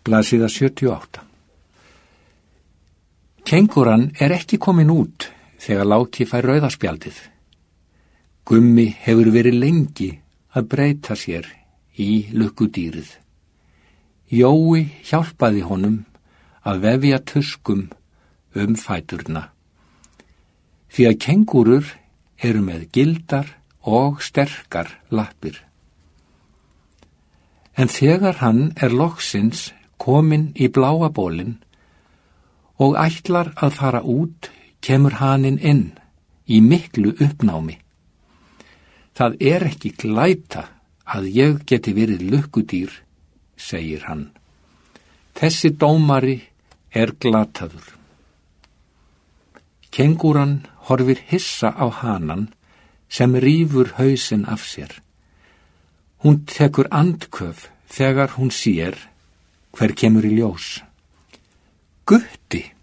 Blaðsíða 78. Kengúran er ekki komin út þegar Láki fær rauðaspjaldið. Gummi hefur verið lengi að breyta sér í lukkudýrið. Jói hjálpaði honum að vefja tuskum fæturna. Því að kengúrur eru með gildar og sterkar lappir. En þegar hann er loksins kominn í bláa bólinn og ætlar að fara út, kemur haninn inn í miklu uppnámi. Það er ekki glæta að ég geti verið lukkudýr, segir hann. Þessi dómari er glataður. Kengúran horfir hissa á hanan sem rífur hausinn af sér. Hún tekur andköf þegar hún sér hver kemur í ljós. Gutti,